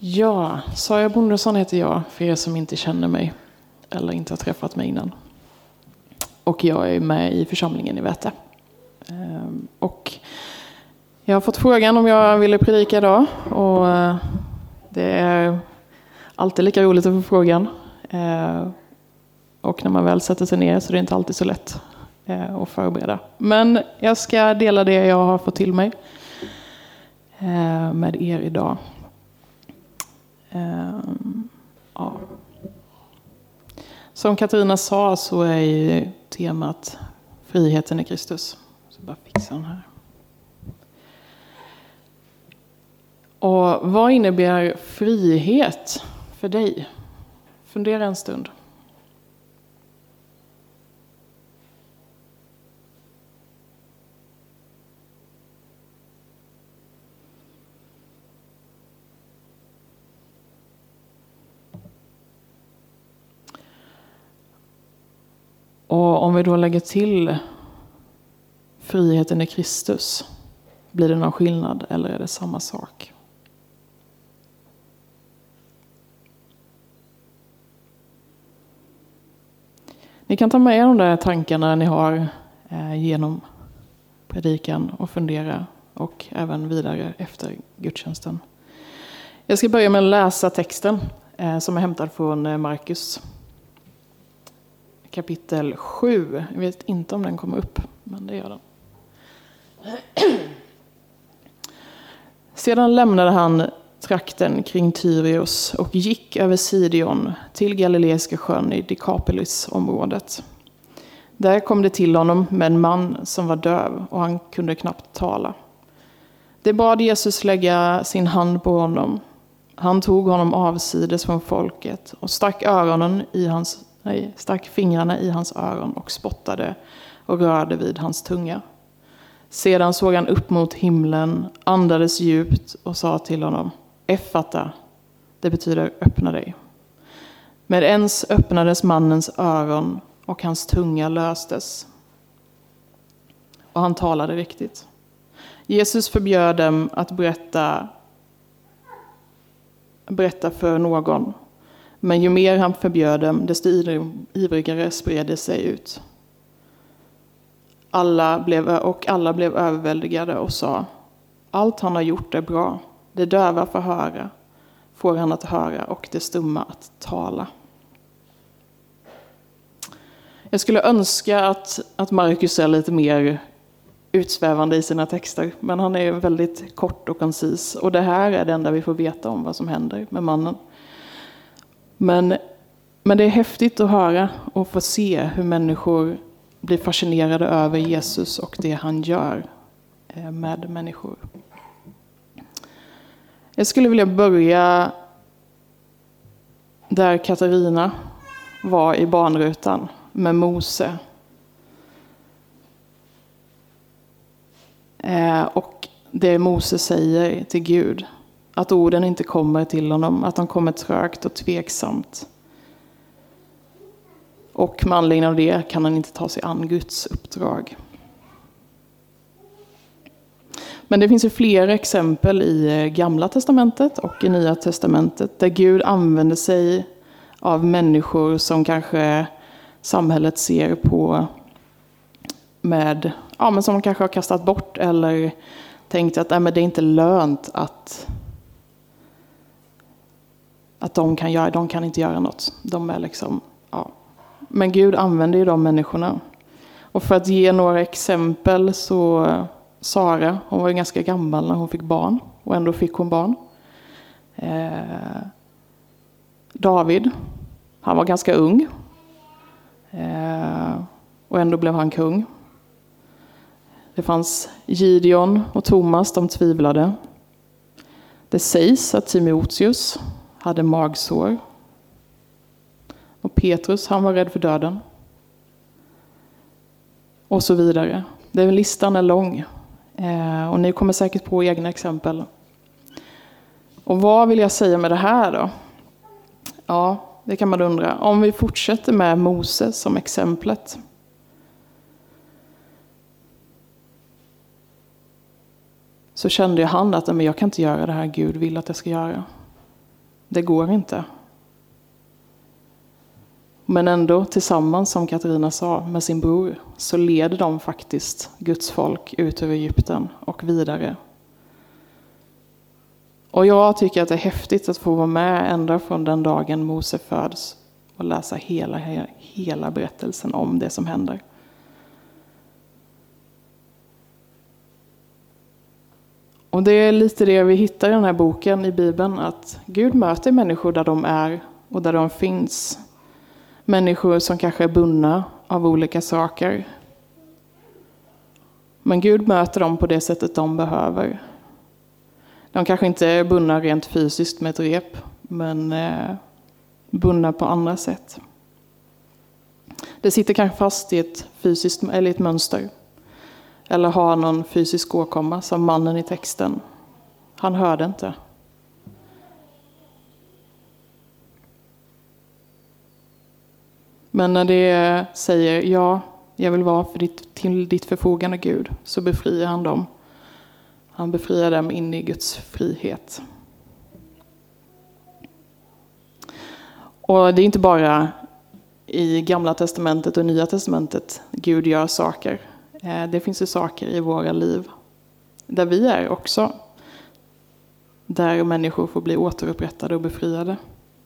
Ja, Sara Bondesson heter jag, för er som inte känner mig eller inte har träffat mig innan. Och jag är med i församlingen i Väte. Och jag har fått frågan om jag ville predika idag. Och det är alltid lika roligt att få frågan. Och när man väl sätter sig ner så är det inte alltid så lätt att förbereda. Men jag ska dela det jag har fått till mig med er idag. Ja. Som Katarina sa så är ju temat friheten i Kristus. Så bara fixa den här. Och vad innebär frihet för dig? Fundera en stund. Och om vi då lägger till friheten i Kristus, blir det någon skillnad eller är det samma sak? Ni kan ta med er de där tankarna ni har genom predikan och fundera och även vidare efter gudstjänsten. Jag ska börja med att läsa texten som är hämtad från Markus. Kapitel 7. Jag vet inte om den kommer upp, men det gör den. Sedan lämnade han trakten kring Tyrios och gick över Sidon till Galileiska sjön i Dekapolis-området. Där kom det till honom med en man som var döv och han kunde knappt tala. Det bad Jesus lägga sin hand på honom. Han tog honom avsides från folket och stack fingrarna i hans öron och spottade och rörde vid hans tunga. Sedan såg han upp mot himlen, andades djupt och sa till honom: Effata, det betyder öppna dig. Med ens öppnades mannens öron och hans tunga löstes. Och han talade riktigt. Jesus förbjöd dem att berätta för någon. Men ju mer han förbjöd dem, desto ivrigare spred det sig ut. Alla blev överväldigade och sa: allt han har gjort är bra. Det döva får han att höra och det stumma att tala. Jag skulle önska att Markus är lite mer utsvävande i sina texter. Men han är väldigt kort och koncis. Och det här är det enda vi får veta om vad som händer med mannen. Men det är häftigt att höra och få se hur människor blir fascinerade över Jesus och det han gör med människor. Jag skulle vilja börja där Katarina var i barnrutan med Mose. Och det Mose säger till Gud. Att orden inte kommer till honom. Att de kommer trögt och tveksamt. Och med anledning av det kan han inte ta sig an Guds uppdrag. Men det finns ju flera exempel i Gamla testamentet och i Nya testamentet. Där Gud använder sig av människor som kanske samhället ser på med, men som kanske har kastat bort eller tänkt att men det är inte lönt att de kan inte göra något. De är liksom, Men Gud använder ju de människorna. Och för att ge några exempel så Sara, hon var ju ganska gammal när hon fick barn. Och ändå fick hon barn. David, han var ganska ung. Och ändå blev han kung. Det fanns Gideon och Thomas, de tvivlade. Det sägs att Timoteus hade magsår. Och Petrus, han var rädd för döden. Och så vidare. Listan är lång. Och ni kommer säkert på egna exempel. Och vad vill jag säga med det här då? Ja, det kan man undra. Om vi fortsätter med Moses som exemplet. Så kände han att men jag kan inte göra det här Gud vill att jag ska göra. Det går inte. Men ändå tillsammans, som Katarina sa, med sin bror så leder de faktiskt Guds folk ut över Egypten och vidare. Och jag tycker att det är häftigt att få vara med ända från den dagen Mose föds och läsa hela berättelsen om det som händer. Och det är lite det vi hittar i den här boken i Bibeln, att Gud möter människor där de är och där de finns. Människor som kanske är bundna av olika saker. Men Gud möter dem på det sättet de behöver. De kanske inte är bundna rent fysiskt med ett rep, men bundna på andra sätt. Det sitter kanske fast i ett fysiskt eller ett mönster. Eller har någon fysisk åkomma, som mannen i texten. Han hörde inte. Men när det säger ja, jag vill vara till ditt förfogande Gud, så befriar han dem. Han befriar dem in i Guds frihet. Och det är inte bara i Gamla testamentet och Nya testamentet Gud gör saker. Det finns ju saker i våra liv där vi är också. Där människor får bli återupprättade och befriade.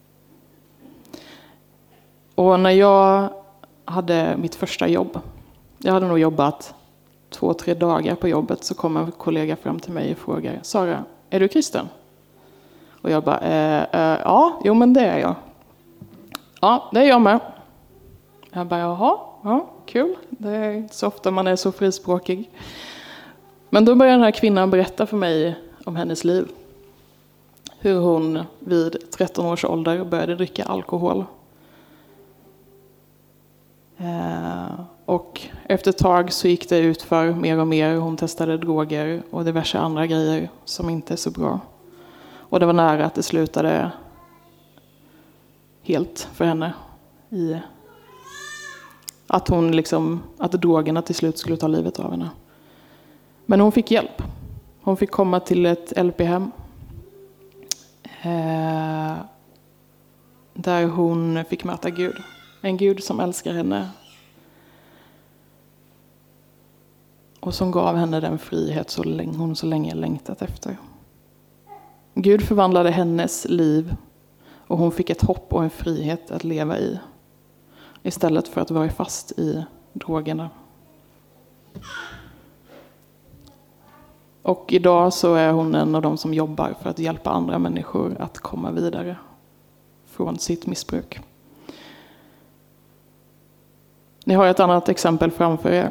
Och när jag hade mitt första jobb, jag hade nog jobbat 2-3 dagar på jobbet, så kom en kollega fram till mig och frågade: Sara, är du kristen? Och jag bara, ja, jo men det är jag. Ja, det är jag med. Jag bara, jaha, ja, kul. Det är inte så ofta man är så frispråkig. Men då började den här kvinnan berätta för mig om hennes liv. Hur hon vid 13 års ålder började dricka alkohol. Och efter ett tag så gick det ut för mer och mer. Hon testade droger och diverse andra grejer som inte är så bra. Och det var nära att det slutade helt för henne. I att att drogerna till slut skulle ta livet av henne. Men hon fick hjälp. Hon fick komma till ett LP-hem. Där hon fick möta Gud. En Gud som älskar henne. Och som gav henne den frihet hon så länge längtat efter. Gud förvandlade hennes liv. Och hon fick ett hopp och en frihet att leva i. Istället för att vara fast i drogerna. Och idag så är hon en av de som jobbar för att hjälpa andra människor att komma vidare från sitt missbruk. Ni har ett annat exempel framför er.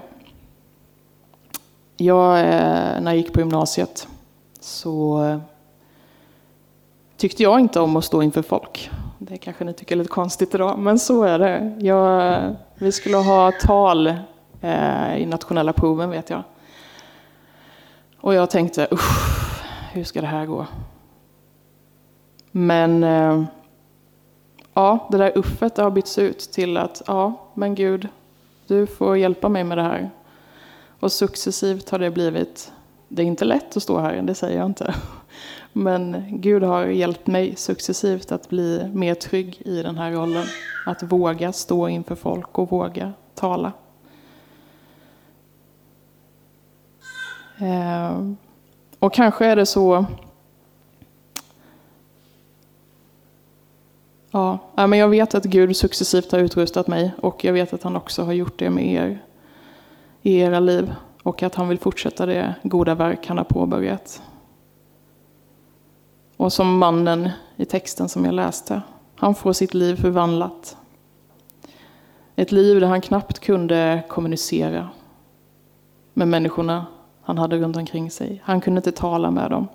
När jag gick på gymnasiet så tyckte jag inte om att stå inför folk. Det kanske ni tycker är lite konstigt idag, men så är det. Vi skulle ha tal i nationella proven, vet jag. Och jag tänkte, hur ska det här gå? Men det där uffet har bytts ut till att, men Gud, du får hjälpa mig med det här. Och successivt har det blivit, det är inte lätt att stå här, det säger jag inte. Men Gud har hjälpt mig successivt att bli mer trygg i den här rollen. Att våga stå inför folk och våga tala. Och kanske är det så. Men jag vet att Gud successivt har utrustat mig. Och jag vet att han också har gjort det med er i era liv. Och att han vill fortsätta det goda verk han har påbörjat. Och som mannen i texten som jag läste. Han får sitt liv förvandlat. Ett liv där han knappt kunde kommunicera med människorna han hade runt omkring sig. Han kunde inte tala med dem.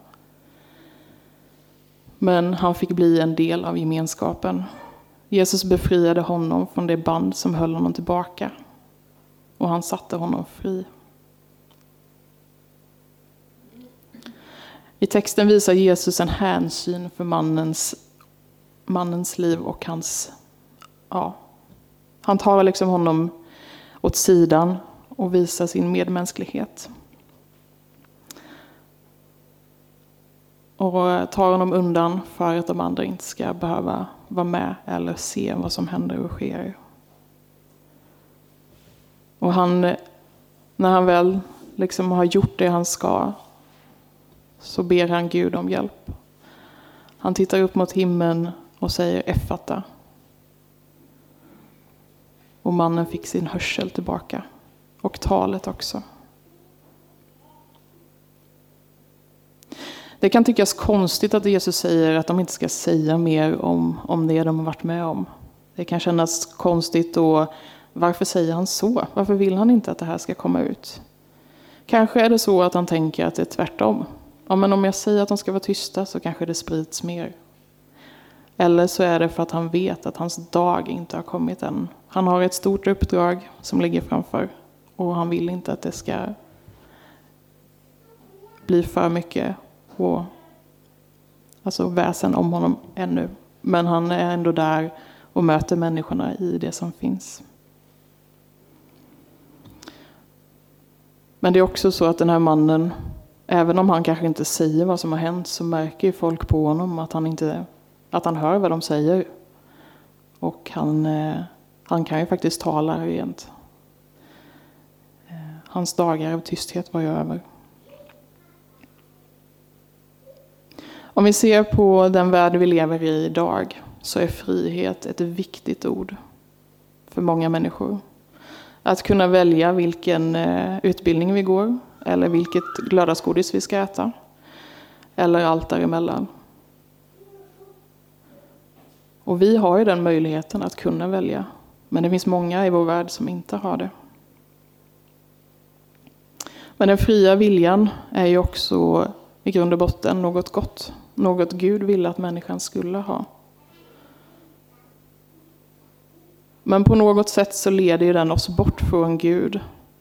Men han fick bli en del av gemenskapen. Jesus befriade honom från det band som höll honom tillbaka. Och han satte honom fri. I texten visar Jesus en hänsyn för mannens liv och hans. Han tar honom åt sidan och visar sin medmänsklighet. och tar honom undan för att de andra inte ska behöva vara med eller se vad som händer och sker. Och när han väl liksom har gjort det han ska, så ber han Gud om hjälp. Han tittar upp mot himlen och säger Effata. Och mannen fick sin hörsel tillbaka. Och talet också. Det kan tyckas konstigt att Jesus säger att de inte ska säga mer om det de har varit med om. Det kan kännas konstigt och varför säger han så? Varför vill han inte att det här ska komma ut? Kanske är det så att han tänker att det är tvärtom. Ja, men om jag säger att de ska vara tysta så kanske det sprids mer. Eller så är det för att han vet att hans dag inte har kommit än. Han har ett stort uppdrag som ligger framför. Och han vill inte att det ska bli för mycket väsen om honom ännu. Men han är ändå där och möter människorna i det som finns. Men det är också så att den här mannen, även om han kanske inte säger vad som har hänt, så märker ju folk på honom att han hör vad de säger. Och han kan ju faktiskt tala rent. Hans dagar av tysthet var ju över. Om vi ser på den värld vi lever i idag, så är frihet ett viktigt ord för många människor. Att kunna välja vilken utbildning vi går, eller vilket lördagsgodis vi ska äta, eller allt däremellan. Och vi har ju den möjligheten att kunna välja, men det finns många i vår värld som inte har det. Men den fria viljan är ju också i grund och botten något gott. Något Gud ville att människan skulle ha. Men på något sätt så leder ju den oss bort från Gud.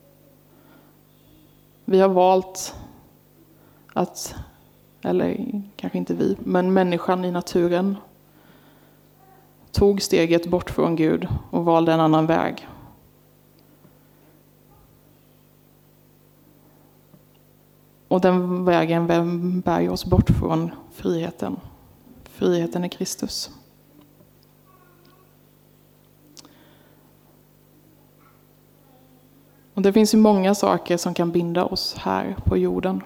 Vi har valt att, eller kanske inte vi, men människan i naturen tog steget bort från Gud och valde en annan väg. Och den vägen bär oss bort från friheten. Friheten i Kristus. Och det finns ju många saker som kan binda oss här på jorden.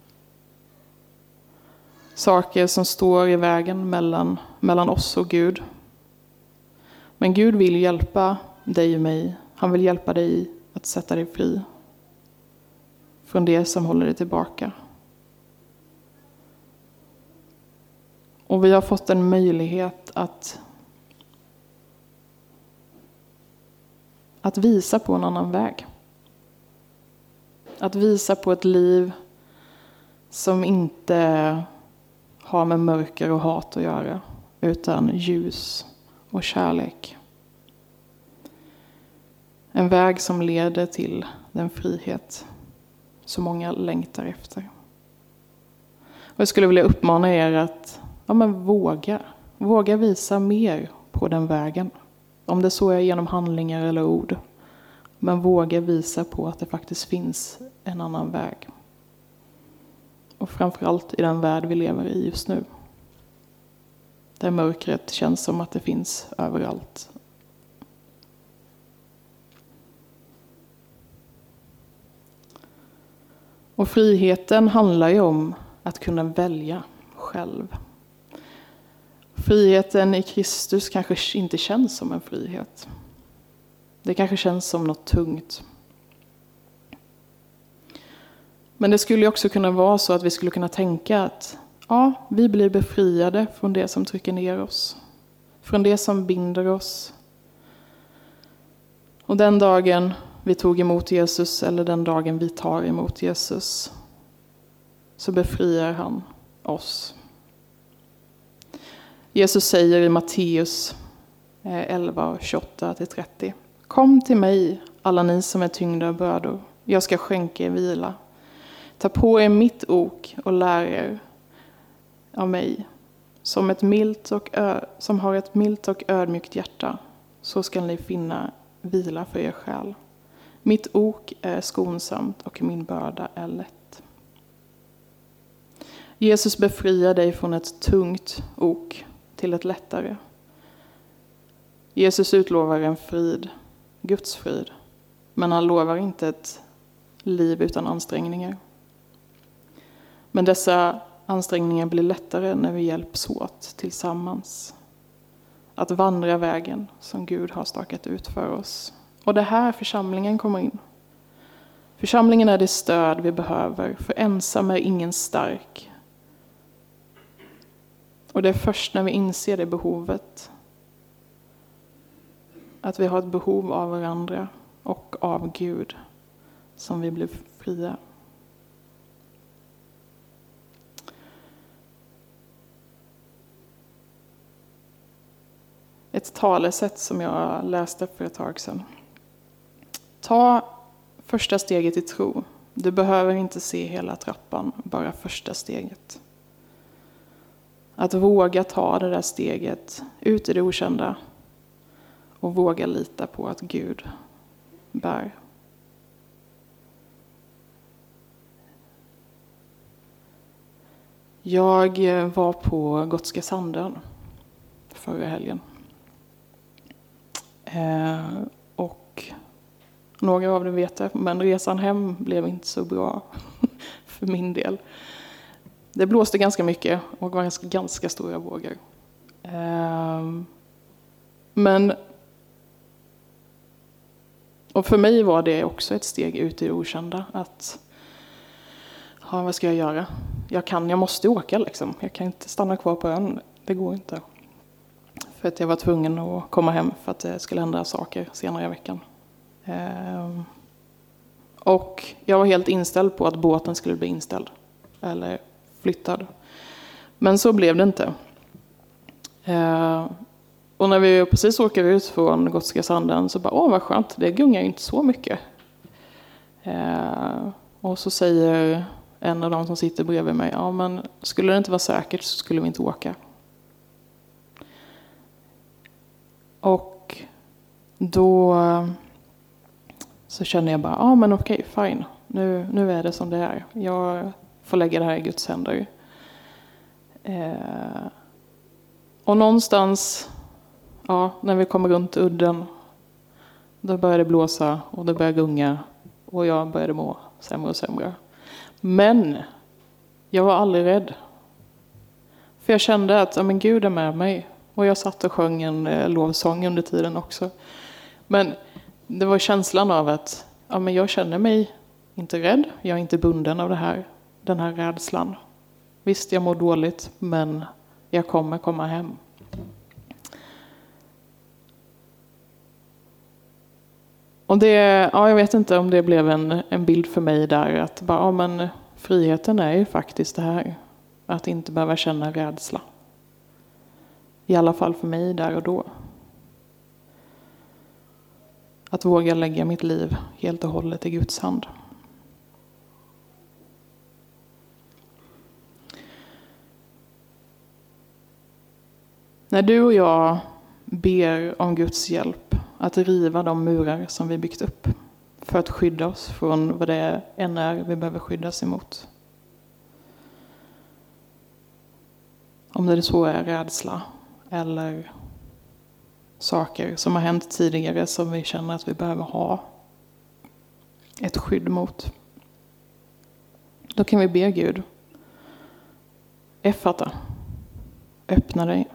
Saker som står i vägen mellan oss och Gud. Men Gud vill hjälpa dig och mig. Han vill hjälpa dig att sätta dig fri från det som håller dig tillbaka. Och vi har fått en möjlighet att visa på en annan väg. Att visa på ett liv som inte har med mörker och hat att göra, utan ljus och kärlek. En väg som leder till den frihet så många längtar efter. Och jag skulle vilja uppmana er att våga visa mer på den vägen. Om det så är genom handlingar eller ord. Men våga visa på att det faktiskt finns en annan väg. Och framförallt i den värld vi lever i just nu. Där mörkret känns som att det finns överallt. Och friheten handlar ju om att kunna välja själv. Friheten i Kristus kanske inte känns som en frihet. Det kanske känns som något tungt. Men det skulle också kunna vara så att vi skulle kunna tänka att vi blir befriade från det som trycker ner oss. Från det som binder oss. Och den dagen vi tog emot Jesus, eller den dagen vi tar emot Jesus, så befriar han oss. Jesus säger i Matteus 11, 28-30. Kom till mig, alla ni som är tyngda av bördor. Jag ska skänka er vila. Ta på er mitt ok och lär er av mig. Som har ett milt och ödmjukt hjärta, så ska ni finna vila för er själ. Mitt ok är skonsamt och min börda är lätt. Jesus befriar dig från ett tungt ok till ett lättare. Jesus utlovar en frid, Guds frid. Men han lovar inte ett liv utan ansträngningar. Men dessa ansträngningar blir lättare när vi hjälps åt tillsammans. Att vandra vägen som Gud har stakat ut för oss. Och det här församlingen kommer in. Församlingen är det stöd vi behöver, för ensam är ingen stark. Och det är först när vi inser det behovet, att vi har ett behov av varandra och av Gud, som vi blir fria. Ett talesätt som jag läste för ett tag sedan. Ta första steget i tro. Du behöver inte se hela trappan, bara första steget. Att våga ta det där steget ut i det okända och våga lita på att Gud bär. Jag var på Gotska Sandön förra helgen. Och några av er vet det, men resan hem blev inte så bra för min del. Det blåste ganska mycket och var ganska stora vågor. Och för mig var det också ett steg ut i det okända. Att, vad ska jag göra? Jag måste åka liksom. Jag kan inte stanna kvar på ön. Det går inte. För att jag var tvungen att komma hem för att det skulle hända saker senare i veckan. Och jag var helt inställd på att båten skulle bli inställd. Eller flyttad. Men så blev det inte. Och när vi precis åker ut från Gotska Sandön så bara, vad skönt, det gungar ju inte så mycket. Och så säger en av de som sitter bredvid mig, men skulle det inte vara säkert så skulle vi inte åka. Och då så känner jag bara, men okej, fine. Nu är det som det är. Jag får lägga det här i Guds händer. Och någonstans, när vi kommer runt udden, då började det blåsa och det började gunga. Och jag började må sämre och sämre. Men jag var aldrig rädd. För jag kände att Gud är med mig. Och jag satt och sjöng en lovsång under tiden också. Men det var känslan av att jag känner mig inte rädd. Jag är inte bunden av den här rädslan. Visst, jag mår dåligt, men jag kommer komma hem. Och jag vet inte om det blev en bild för mig där. Att men friheten är ju faktiskt det här. Att inte behöva känna rädsla. I alla fall för mig där och då. Att våga lägga mitt liv helt och hållet i Guds hand. När du och jag ber om Guds hjälp att riva de murar som vi byggt upp för att skydda oss från vad det än är vi behöver skyddas emot. Om det så är rädsla eller saker som har hänt tidigare som vi känner att vi behöver ha ett skydd mot. Då kan vi be Gud. Effata. Öppna dig.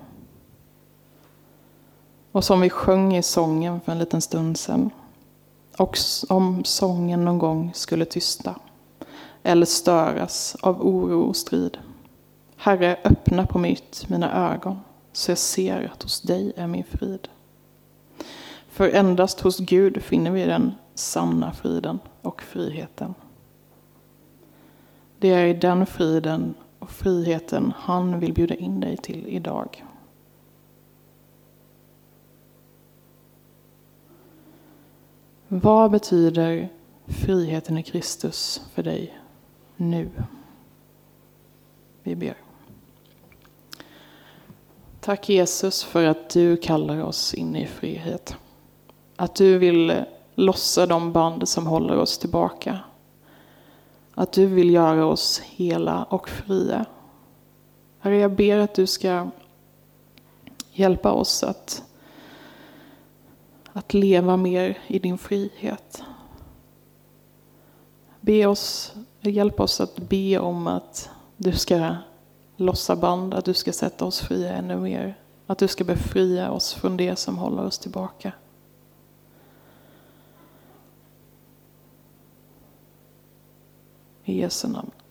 Och som vi sjöng i sången för en liten stund sedan. Och om sången någon gång skulle tysta. Eller störas av oro och strid. Herre, öppna på mitt mina ögon. Så jag ser att hos dig är min frid. För endast hos Gud finner vi den sanna friden och friheten. Det är i den friden och friheten han vill bjuda in dig till idag. Vad betyder friheten i Kristus för dig nu? Vi ber. Tack Jesus för att du kallar oss in i frihet. Att du vill lossa de band som håller oss tillbaka. Att du vill göra oss hela och fria. Herre, jag ber att du ska hjälpa oss att leva mer i din frihet. Hjälp oss att be om att du ska lossa band, att du ska sätta oss fria ännu mer. Att du ska befria oss från det som håller oss tillbaka. I Jesu namn.